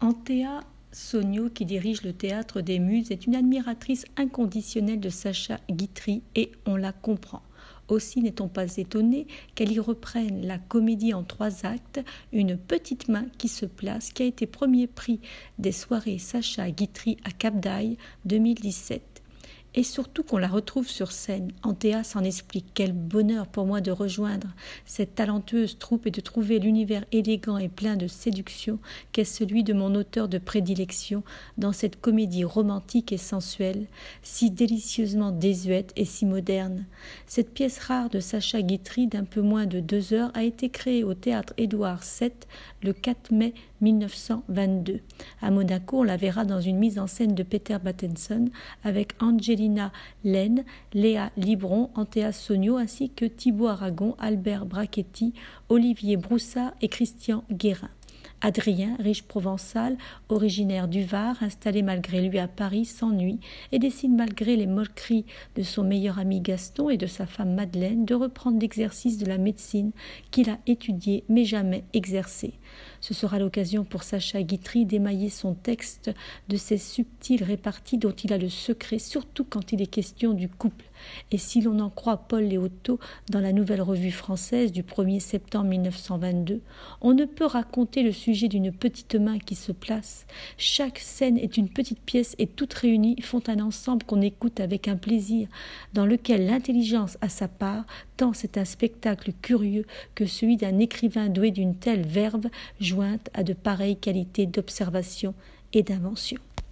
Antea Sogno, qui dirige le Théâtre des Muses, est une admiratrice inconditionnelle de Sacha Guitry et on la comprend. Aussi n'est-on pas étonné qu'elle y reprenne la comédie en 3 actes, Une petite main qui se place, qui a été premier prix des soirées Sacha Guitry à Cap d'Aille 2017. Et surtout qu'on la retrouve sur scène. Antea s'en explique. Quel bonheur pour moi de rejoindre cette talentueuse troupe et de trouver l'univers élégant et plein de séduction qu'est celui de mon auteur de prédilection dans cette comédie romantique et sensuelle, si délicieusement désuète et si moderne. Cette pièce rare de Sacha Guitry d'un peu moins de 2 heures a été créée au théâtre Édouard VII le 4 mai 1922. À Monaco, on la verra dans une mise en scène de Peter Battenson avec Angelina Laine, Léa Libron, Antea Sogno ainsi que Thibaut Aragon, Albert Brachetti, Olivier Broussard et Christian Guérin. Adrien, riche provençal, originaire du Var, installé malgré lui à Paris, s'ennuie et décide malgré les moqueries de son meilleur ami Gaston et de sa femme Madeleine de reprendre l'exercice de la médecine qu'il a étudié mais jamais exercé. Ce sera l'occasion pour Sacha Guitry d'émailler son texte de ces subtiles réparties dont il a le secret, surtout quand il est question du couple. Et si l'on en croit Paul Léotot dans la Nouvelle Revue Française du 1er septembre 1922, on ne peut raconter le sujet d'une petite main qui se place. Chaque scène est une petite pièce et toutes réunies font un ensemble qu'on écoute avec un plaisir, dans lequel l'intelligence a sa part, tant c'est un spectacle curieux que celui d'un écrivain doué d'une telle verve jointe à de pareilles qualités d'observation et d'invention.